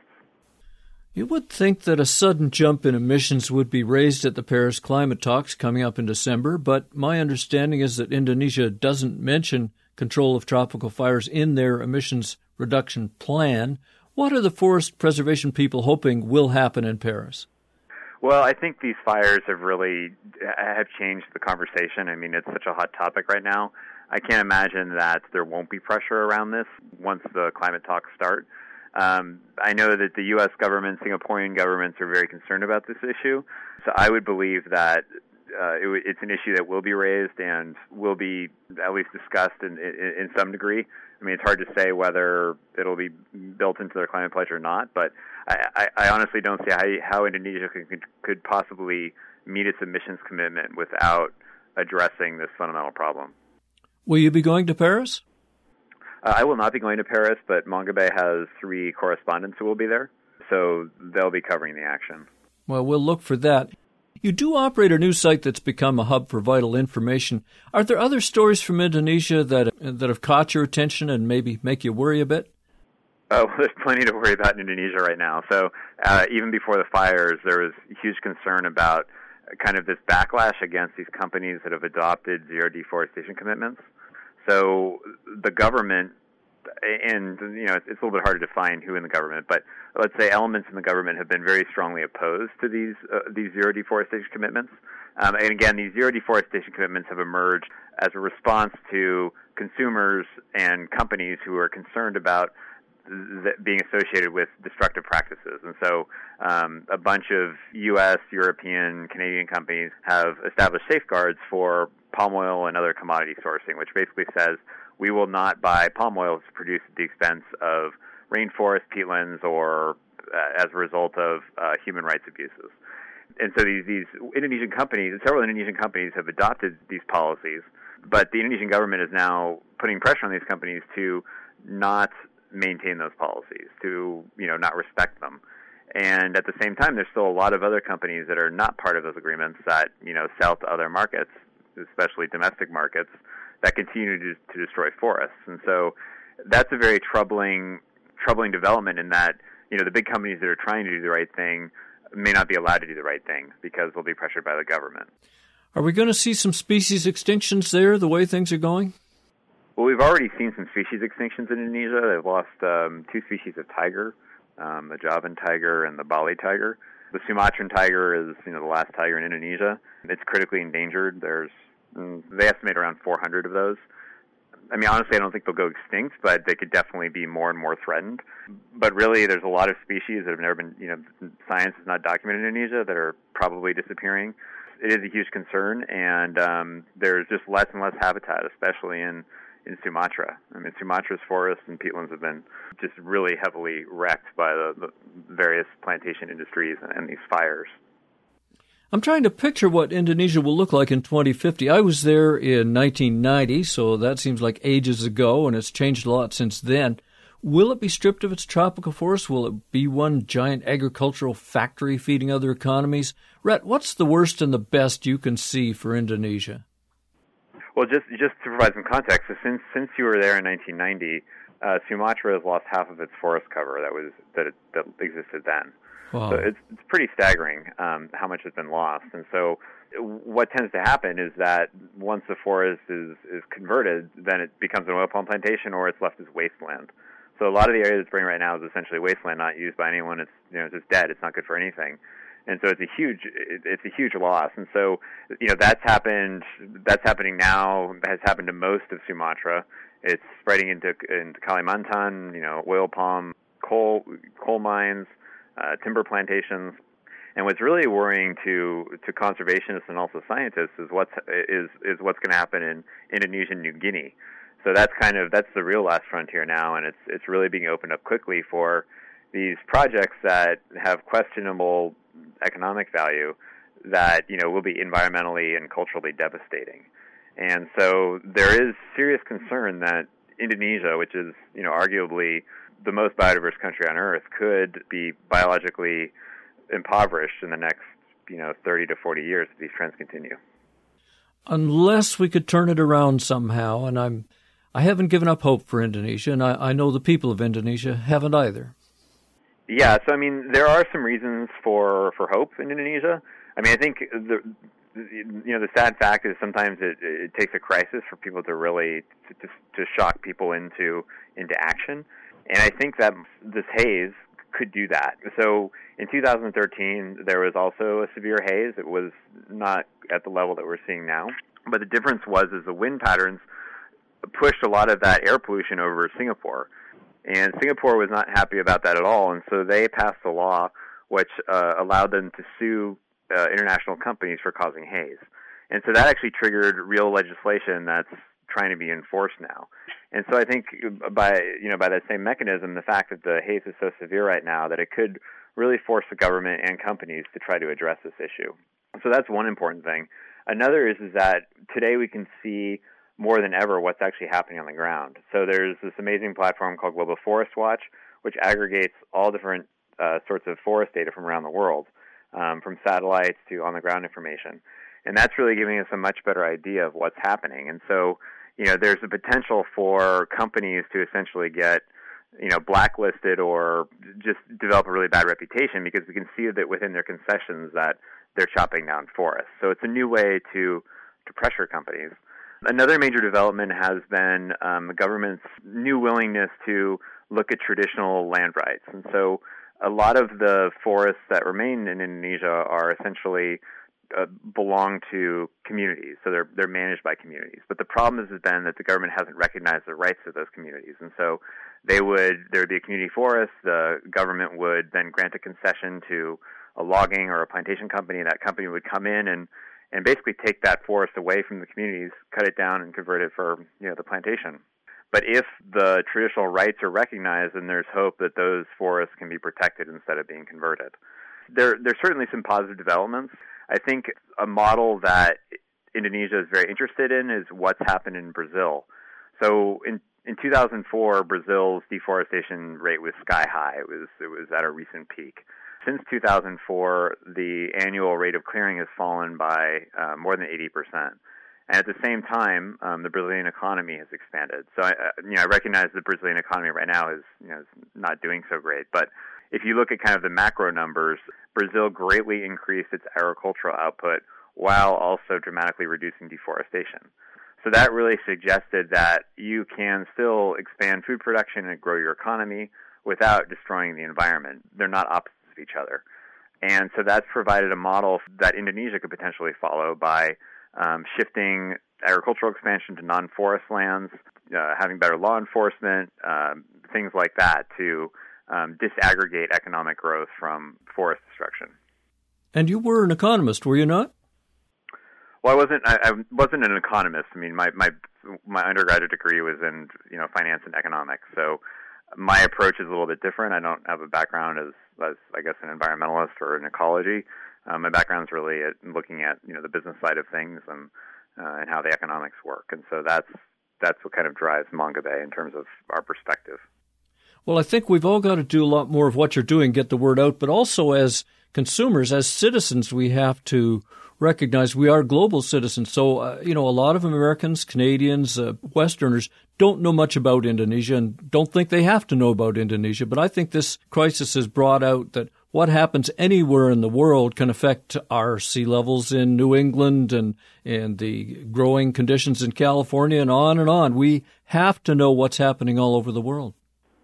You would think that a sudden jump in emissions would be raised at the Paris climate talks coming up in December, but my understanding is that Indonesia doesn't mention control of tropical fires in their emissions reduction plan. What are the forest preservation people hoping will happen in Paris? Well, I think these fires have really have changed the conversation. I mean, it's such a hot topic right now. I can't imagine that there won't be pressure around this once the climate talks start. Um, I know that the U S government, Singaporean governments are very concerned about this issue. So I would believe that uh, it, it's an issue that will be raised and will be at least discussed in, in, in some degree. I mean, it's hard to say whether it'll be built into their climate pledge or not, but I, I, I honestly don't see how, how Indonesia could, could, could possibly meet its emissions commitment without addressing this fundamental problem. Will you be going to Paris? Uh, I will not be going to Paris, but Mongabay has three correspondents who will be there, so they'll be covering the action. Well, we'll look for that. You do operate a news site that's become a hub for vital information. Are there other stories from Indonesia that that have caught your attention and maybe make you worry a bit? Oh, there's plenty to worry about in Indonesia right now. So uh, even before the fires, there was huge concern about kind of this backlash against these companies that have adopted zero deforestation commitments. So the government, and you know, it's, it's a little bit hard to define who in the government, but let's say elements in the government have been very strongly opposed to these uh, these zero deforestation commitments. Um, and again, these zero deforestation commitments have emerged as a response to consumers and companies who are concerned about th- being associated with destructive practices. And so um, a bunch of U S, European, Canadian companies have established safeguards for palm oil and other commodity sourcing, which basically says we will not buy palm oil that's produced at the expense of rainforest, peatlands, or uh, as a result of uh, human rights abuses. And so these, these Indonesian companies, several Indonesian companies have adopted these policies, but the Indonesian government is now putting pressure on these companies to not maintain those policies, to, you know, not respect them. And at the same time, there's still a lot of other companies that are not part of those agreements that, you know, sell to other markets, especially domestic markets, that continue to, to destroy forests. And so that's a very troubling, troubling development in that, you know, the big companies that are trying to do the right thing may not be allowed to do the right thing because they'll be pressured by the government. Are we going to see some species extinctions there, the way things are going? Well, we've already seen some species extinctions in Indonesia. They've lost um, two species of tiger, um, the Javan tiger and the Bali tiger. The Sumatran tiger is, you know, the last tiger in Indonesia. It's critically endangered. There's, they estimate around four hundred of those. I mean, honestly, I don't think they'll go extinct, but they could definitely be more and more threatened. But really, there's a lot of species that have never been, you know, science has not documented in Indonesia that are probably disappearing. It is a huge concern, and um, there's just less and less habitat, especially in, in Sumatra. I mean, Sumatra's forests and peatlands have been just really heavily wrecked by the, the various plantation industries and, and these fires. I'm trying to picture what Indonesia will look like in twenty fifty. I was there in nineteen ninety, so that seems like ages ago, and it's changed a lot since then. Will it be stripped of its tropical forests? Will it be one giant agricultural factory feeding other economies? Rhett, what's the worst and the best you can see for Indonesia? Well, just just to provide some context, so since since you were there in nineteen ninety, uh, Sumatra has lost half of its forest cover that was that it, that existed then. Wow. So it's, it's pretty staggering um, how much has been lost. And so what tends to happen is that once the forest is, is converted, then it becomes an oil palm plantation or it's left as wasteland. So a lot of the area that's burning right now is essentially wasteland, not used by anyone. It's, you know, it's just dead. It's not good for anything. And so it's a huge, it's a huge loss. And so, you know, that's happened, that's happening now, has happened to most of Sumatra. It's spreading into, into Kalimantan, you know, oil palm, coal, coal mines, Uh, timber plantations, and what's really worrying to to conservationists and also scientists is what's is is what's going to happen in Indonesia and New Guinea. So that's kind of that's the real last frontier now, and it's it's really being opened up quickly for these projects that have questionable economic value that, you know, will be environmentally and culturally devastating. And so there is serious concern that Indonesia, which is, you know, arguably the most biodiverse country on Earth, could be biologically impoverished in the next, you know, thirty to forty years if these trends continue. Unless we could turn it around somehow, and I'm, I haven't given up hope for Indonesia, and I, I know the people of Indonesia haven't either. Yeah, so I mean, there are some reasons for, for hope in Indonesia. I mean, I think the you know the sad fact is sometimes it, it takes a crisis for people to really to, to, to shock people into into action. And I think that this haze could do that. So in two thousand thirteen, there was also a severe haze. It was not at the level that we're seeing now. But the difference was is the wind patterns pushed a lot of that air pollution over Singapore. And Singapore was not happy about that at all. And so they passed a law which uh, allowed them to sue uh, international companies for causing haze. And so that actually triggered real legislation that's trying to be enforced now. And so I think by, you know, by that same mechanism, the fact that the haze is so severe right now that it could really force the government and companies to try to address this issue. So that's one important thing. Another is, is that today we can see more than ever what's actually happening on the ground. So there's this amazing platform called Global Forest Watch, which aggregates all different uh, sorts of forest data from around the world, um, from satellites to on-the-ground information. And that's really giving us a much better idea of what's happening. And so, you know, there's a potential for companies to essentially get, you know, blacklisted or just develop a really bad reputation because we can see that within their concessions that they're chopping down forests. So it's a new way to, to pressure companies. Another major development has been um, the government's new willingness to look at traditional land rights. And so a lot of the forests that remain in Indonesia are essentially Uh, belong to communities, so they're they're managed by communities. But the problem has been that the government hasn't recognized the rights of those communities, and so they would there would be a community forest. The government would then grant a concession to a logging or a plantation company. That company would come in and and basically take that forest away from the communities, cut it down, and convert it for, you know, the plantation. But if the traditional rights are recognized, then there's hope that those forests can be protected instead of being converted. There there's certainly some positive developments. I think a model that Indonesia is very interested in is what's happened in Brazil. So in in two thousand four, Brazil's deforestation rate was sky high. It was it was at a recent peak. Since two thousand four, the annual rate of clearing has fallen by uh, more than eighty percent. And at the same time, um, the Brazilian economy has expanded. So I, you know, I recognize the Brazilian economy right now is, you know, is not doing so great. But if you look at kind of the macro numbers, Brazil greatly increased its agricultural output while also dramatically reducing deforestation. So that really suggested that you can still expand food production and grow your economy without destroying the environment. They're not opposites of each other. And so that's provided a model that Indonesia could potentially follow by um, shifting agricultural expansion to non-forest lands, uh, having better law enforcement, um, things like that to um, disaggregate economic growth from forest destruction. And you were an economist, were you not? Well, I wasn't. I, I wasn't an economist. I mean, my, my my undergraduate degree was in you know finance and economics. So my approach is a little bit different. I don't have a background as, as I guess, an environmentalist or in ecology. Um, my background is really at looking at you know the business side of things and uh, and how the economics work. And so that's that's what kind of drives Mongabay in terms of our perspective. Well, I think we've all got to do a lot more of what you're doing, get the word out, but also as consumers, as citizens, we have to recognize we are global citizens. So, uh, you know, a lot of Americans, Canadians, uh, Westerners don't know much about Indonesia and don't think they have to know about Indonesia. But I think this crisis has brought out that what happens anywhere in the world can affect our sea levels in New England and, and the growing conditions in California and on and on. We have to know what's happening all over the world.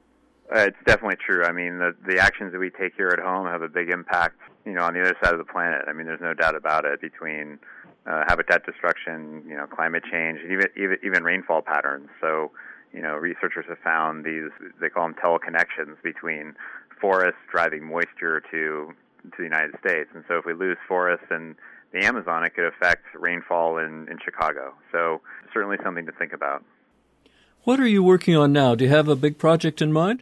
Uh, it's definitely true. I mean, the, the actions that we take here at home have a big impact, you know, on the other side of the planet. I mean, there's no doubt about it between uh, habitat destruction, you know, climate change, and even, even even rainfall patterns. So, you know, researchers have found these, they call them teleconnections between forests driving moisture to to the United States. And so if we lose forests in the Amazon, it could affect rainfall in, in Chicago. So certainly something to think about. What are you working on now? Do you have a big project in mind?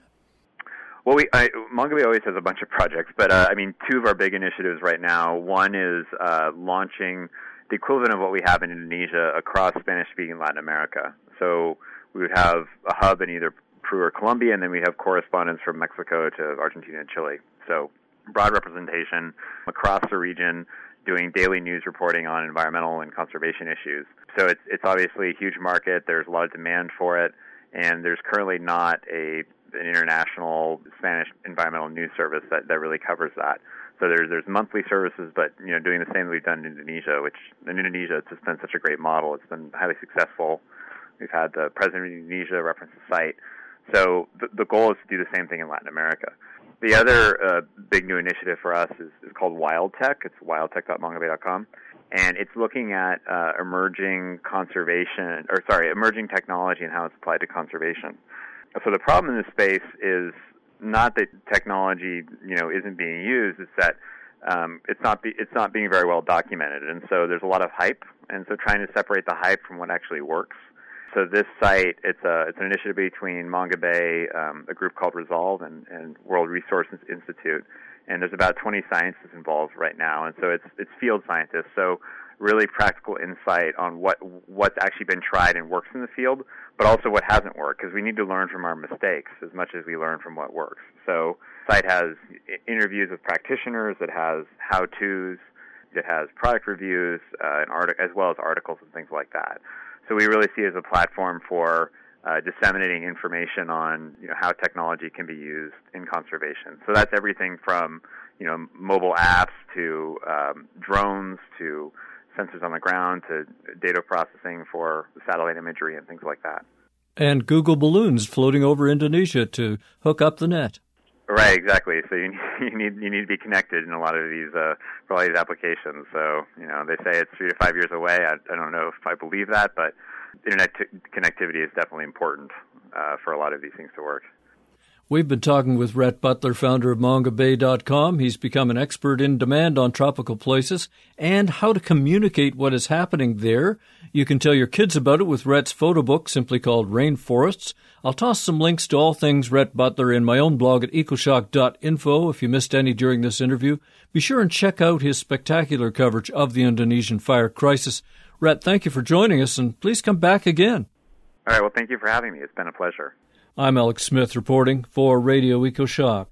Well, we, I, Mongabay always has a bunch of projects, but uh, I mean, two of our big initiatives right now. One is uh, launching the equivalent of what we have in Indonesia across Spanish-speaking Latin America. So we would have a hub in either Peru or Colombia, and then we have correspondents from Mexico to Argentina and Chile. So broad representation across the region, doing daily news reporting on environmental and conservation issues. So it's it's obviously a huge market. There's a lot of demand for it, and there's currently not a an international Spanish environmental news service that, that really covers that. So there's there's monthly services, but you know, doing the same that we've done in Indonesia, which in Indonesia it's just been such a great model. It's been highly successful. We've had the president of Indonesia reference the site. So the, the goal is to do the same thing in Latin America. The other uh, big new initiative for us is, is called WildTech. It's wildtech dot mongabay dot com. And it's looking at uh, emerging conservation, or sorry, emerging technology and how it's applied to conservation. So the problem in this space is not that technology, you know, isn't being used. It's that um, it's not be, it's not being very well documented, and so there's a lot of hype. And so trying to separate the hype from what actually works. So this site, it's a it's an initiative between Mongabay, um, a group called Resolve, and, and World Resources Institute. And there's about twenty scientists involved right now, and so it's it's field scientists. So really practical insight on what what's actually been tried and works in the field, but also what hasn't worked, because we need to learn from our mistakes as much as we learn from what works. So the site has interviews with practitioners, it has how-tos, it has product reviews, uh, and art- as well as articles and things like that. So we really see it as a platform for uh, disseminating information on you know how technology can be used in conservation. So that's everything from you know mobile apps to um, drones to sensors on the ground to data processing for satellite imagery and things like that. And Google balloons floating over Indonesia to hook up the net. Right, exactly. So you need you need, you need to be connected in a lot of these uh, for a lot of these applications. So you know they say it's three to five years away. I, I don't know if I believe that, but internet t- connectivity is definitely important uh, for a lot of these things to work. We've been talking with Rhett Butler, founder of Mongabay dot com. He's become an expert in demand on tropical places and how to communicate what is happening there. You can tell your kids about it with Rhett's photo book, simply called Rainforests. I'll toss some links to all things Rhett Butler in my own blog at ecoshock dot info. If you missed any during this interview, be sure and check out his spectacular coverage of the Indonesian fire crisis. Rhett, thank you for joining us, and please come back again. All right, well, thank you for having me. It's been a pleasure. I'm Alex Smith reporting for Radio EcoShock.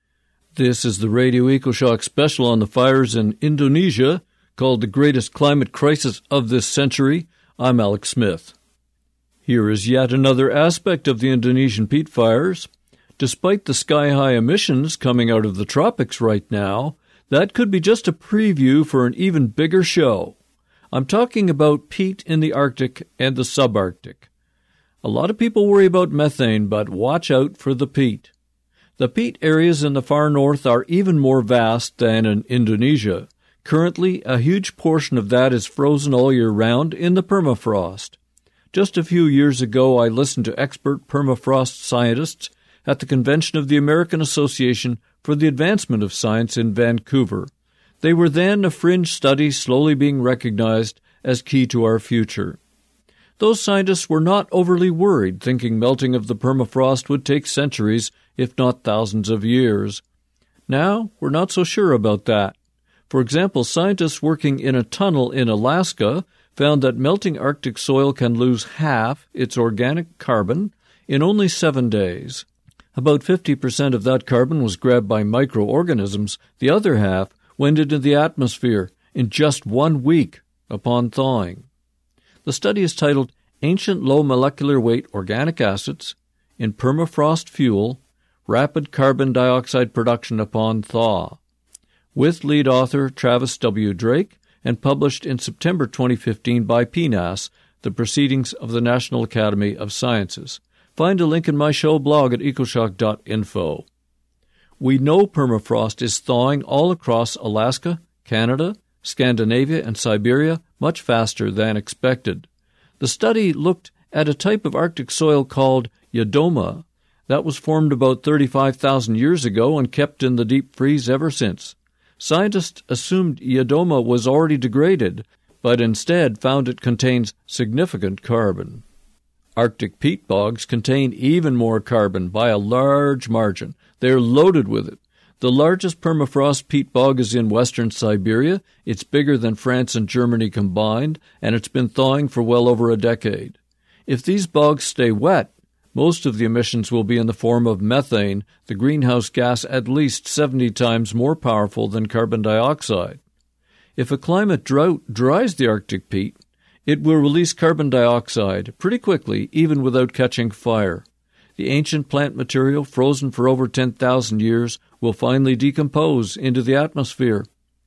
This is the Radio EcoShock special on the fires in Indonesia, called The Greatest Climate Crisis of This Century. I'm Alex Smith. Here is yet another aspect of the Indonesian peat fires. Despite the sky-high emissions coming out of the tropics right now, that could be just a preview for an even bigger show. I'm talking about peat in the Arctic and the subarctic. A lot of people worry about methane, but watch out for the peat. The peat areas in the far north are even more vast than in Indonesia. Currently, a huge portion of that is frozen all year round in the permafrost. Just a few years ago, I listened to expert permafrost scientists at the convention of the American Association for the Advancement of Science in Vancouver. They were then a fringe study slowly being recognized as key to our future. Those scientists were not overly worried, thinking melting of the permafrost would take centuries, if not thousands of years. Now, we're not so sure about that. For example, scientists working in a tunnel in Alaska found that melting Arctic soil can lose half its organic carbon in only seven days. About fifty percent of that carbon was grabbed by microorganisms. The other half went into the atmosphere in just one week upon thawing. The study is titled Ancient Low Molecular Weight Organic Acids in Permafrost Fuel, Rapid Carbon Dioxide Production Upon Thaw, with lead author Travis W. Drake, and published in September twenty fifteen by P N A S, the Proceedings of the National Academy of Sciences. Find a link in my show blog at ecoshock dot info. We know permafrost is thawing all across Alaska, Canada, Scandinavia, and Siberia much faster than expected. The study looked at a type of Arctic soil called Yadoma that was formed about thirty-five thousand years ago and kept in the deep freeze ever since. Scientists assumed Yadoma was already degraded, but instead found it contains significant carbon. Arctic peat bogs contain even more carbon by a large margin. They are loaded with it. The largest permafrost peat bog is in western Siberia. It's bigger than France and Germany combined, and it's been thawing for well over a decade. If these bogs stay wet, most of the emissions will be in the form of methane, the greenhouse gas at least seventy times more powerful than carbon dioxide. If a climate drought dries the Arctic peat, it will release carbon dioxide pretty quickly, even without catching fire. The ancient plant material, frozen for over ten thousand years, will finally decompose into the atmosphere.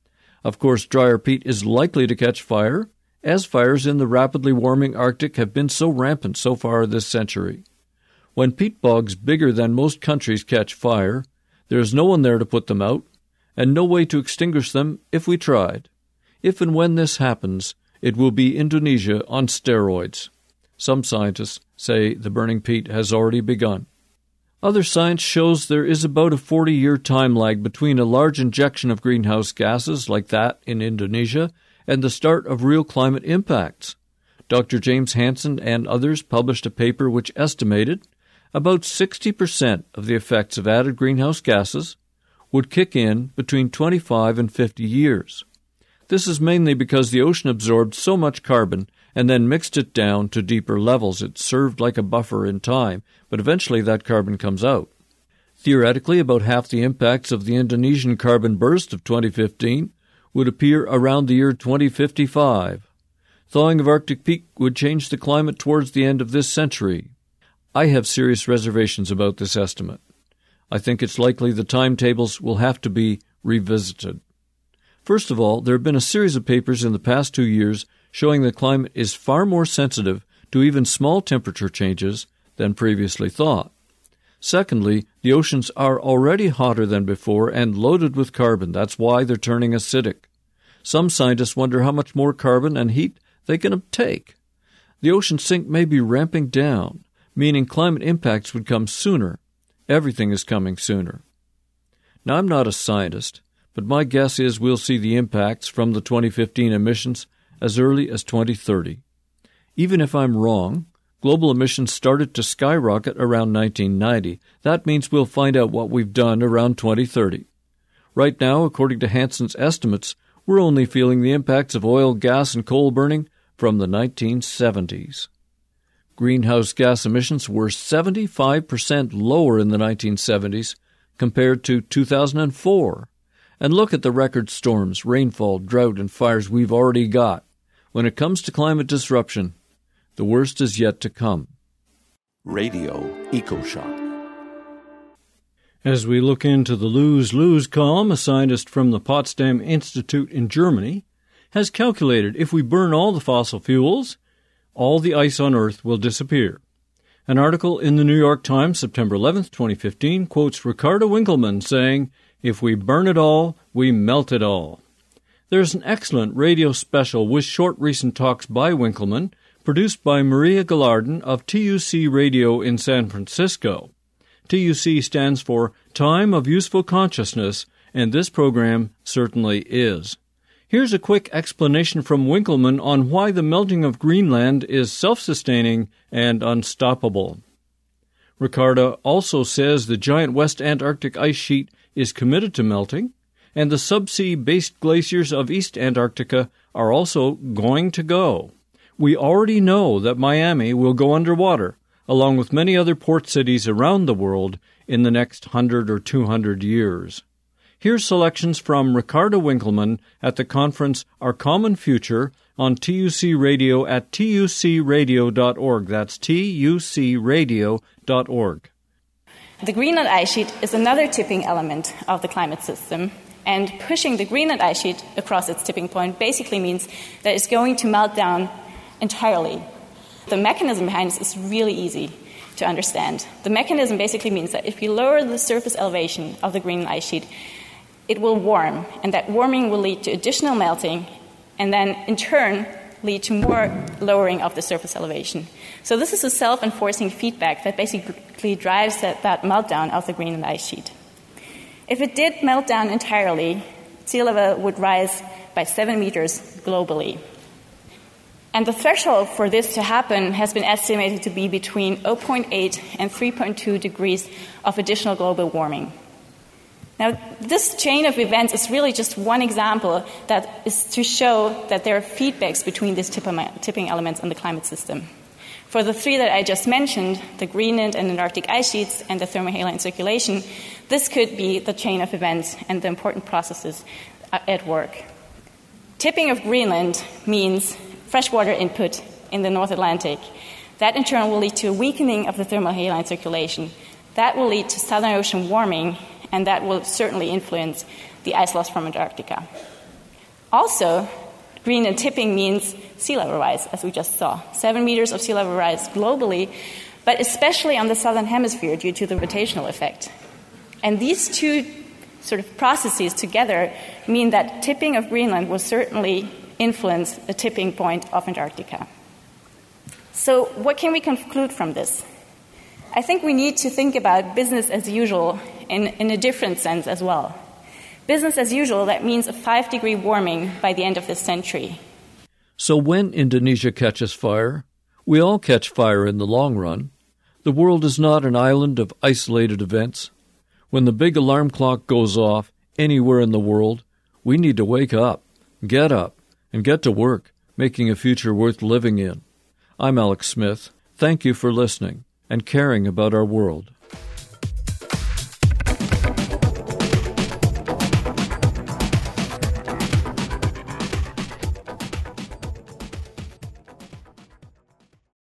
Of course, drier peat is likely to catch fire, as fires in the rapidly warming Arctic have been so rampant so far this century. When peat bogs bigger than most countries catch fire, there is no one there to put them out, and no way to extinguish them if we tried. If and when this happens, it will be Indonesia on steroids. Some scientists say the burning peat has already begun. Other science shows there is about a forty-year time lag between a large injection of greenhouse gases like that in Indonesia and the start of real climate impacts. Doctor James Hansen and others published a paper which estimated about sixty percent of the effects of added greenhouse gases would kick in between twenty-five and fifty years. This is mainly because the ocean absorbed so much carbon and then mixed it down to deeper levels. It served like a buffer in time, but eventually that carbon comes out. Theoretically, about half the impacts of the Indonesian carbon burst of twenty fifteen would appear around the year twenty fifty-five. Thawing of Arctic peat would change the climate towards the end of this century. I have serious reservations about this estimate. I think it's likely the timetables will have to be revisited. First of all, there have been a series of papers in the past two years showing the climate is far more sensitive to even small temperature changes than previously thought. Secondly, the oceans are already hotter than before and loaded with carbon. That's why they're turning acidic. Some scientists wonder how much more carbon and heat they can take. The ocean sink may be ramping down, meaning climate impacts would come sooner. Everything is coming sooner. Now, I'm not a scientist, but my guess is we'll see the impacts from the twenty fifteen emissions as early as twenty thirty. Even if I'm wrong, global emissions started to skyrocket around nineteen ninety. That means we'll find out what we've done around twenty thirty. Right now, according to Hansen's estimates, we're only feeling the impacts of oil, gas, and coal burning from the nineteen seventies. Greenhouse gas emissions were seventy-five percent lower in the nineteen seventies compared to two thousand four. And look at the record storms, rainfall, drought, and fires we've already got. When it comes to climate disruption, the worst is yet to come. Radio EcoShock. As we look into the lose-lose column, a scientist from the Potsdam Institute in Germany has calculated if we burn all the fossil fuels, all the ice on Earth will disappear. An article in the New York Times, September eleventh, twenty fifteen, quotes Ricardo Winckelmann saying, "If we burn it all, we melt it all." There's an excellent radio special with short recent talks by Winckelmann, produced by Maria Gallarden of T U C Radio in San Francisco. T U C stands for Time of Useful Consciousness, and this program certainly is. Here's a quick explanation from Winckelmann on why the melting of Greenland is self-sustaining and unstoppable. Ricardo also says the giant West Antarctic ice sheet is committed to melting, and the subsea-based glaciers of East Antarctica are also going to go. We already know that Miami will go underwater, along with many other port cities around the world in the next hundred or two hundred years. Here's selections from Ricardo Winckelmann at the conference Our Common Future on T U C Radio at T U C radio dot org. That's T U C radio dot org. The Greenland ice sheet is another tipping element of the climate system, and pushing the Greenland ice sheet across its tipping point basically means that it's going to melt down entirely. The mechanism behind this is really easy to understand. The mechanism basically means that if you lower the surface elevation of the Greenland ice sheet, it will warm, and that warming will lead to additional melting, and then in turn lead to more lowering of the surface elevation. So this is a self-enforcing feedback that basically drives that, that meltdown of the Greenland ice sheet. If it did melt down entirely, sea level would rise by seven meters globally. And the threshold for this to happen has been estimated to be between zero point eight and three point two degrees of additional global warming. Now, this chain of events is really just one example that is to show that there are feedbacks between these tipping elements in the climate system. For the three that I just mentioned, the Greenland and Antarctic ice sheets and the thermohaline circulation, this could be the chain of events and the important processes at work. Tipping of Greenland means freshwater input in the North Atlantic. That in turn will lead to a weakening of the thermohaline circulation. That will lead to Southern Ocean warming, and that will certainly influence the ice loss from Antarctica. Also, Greenland tipping means sea level rise, as we just saw. Seven meters of sea level rise globally, but especially on the southern hemisphere due to the rotational effect. And these two sort of processes together mean that tipping of Greenland will certainly influence the tipping point of Antarctica. So what can we conclude from this? I think we need to think about business as usual in, in a different sense as well. Business as usual, that means a five-degree warming by the end of this century. So when Indonesia catches fire, we all catch fire in the long run. The world is not an island of isolated events. When the big alarm clock goes off anywhere in the world, we need to wake up, get up, and get to work, making a future worth living in. I'm Alex Smith. Thank you for listening and caring about our world.